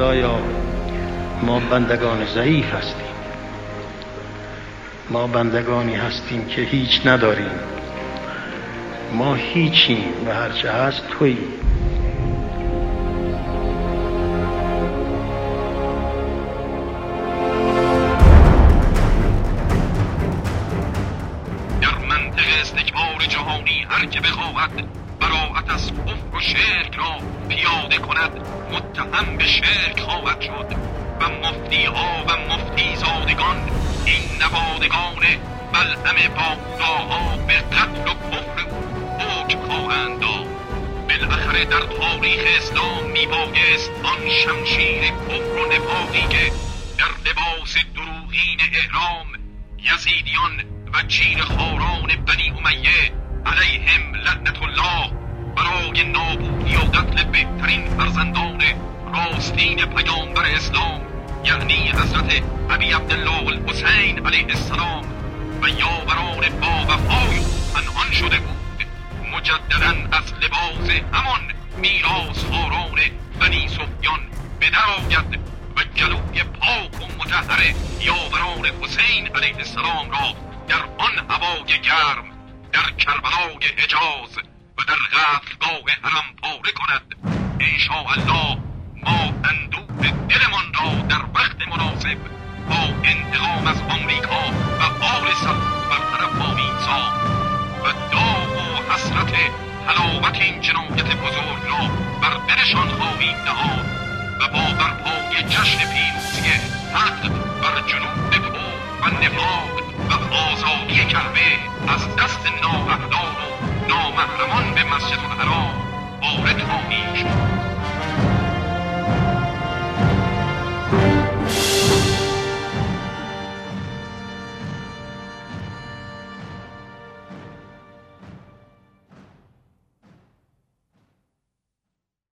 خدایا ما بندگان ضعیف هستیم، ما بندگانی هستیم که هیچ نداریم، ما هیچیم و هرچه هست تویی. در منطق استکبار جهانی هر که بخواهد براعت از کفر و شرک را پیاده کند متهم به شرک خواهد شد و مفتی ها و مفتی زادگان این نوادگان بلعم باهوراها به قتل و کفر حکم خواهند داد. بالاخره در تاریخ اسلام میبایست آن شمشیر کفر و نفاقی که در لباس دروغین احرام یزیدیان و چیرخواران بنی امیه علیهم لعنت الله برای نابودی و قتل بهترین فرزندان راستین پیامبر اسلام یعنی حضرت ابی عبدالله الحسین علیه السلام و یاوران با وفای پنهان شده بود، مجددا از لباس همان میراثخواران بنی سفیان بدرآید و گلوی پاک و مطهر یاوران حسین علیه السلام را در آن هوای گرم در کربلای حجاز و در قتلگاه حرم پاره کند. انشاءالله ما اندوه دلمان را در وقت مناسب با انتقام از آمریکا و آل سعود برطرف خواهیم ساخت و داغ و حسرت حلاوت این جنایت بزرگ را بر دلشان خواهیم نهاد و با برپای جشن پیروزی حق بر جنوب کفر و نفاق و آزادی کعبه از دست نااهلان و نامحرمان به مسجد الحرام وارد خواهیم شد.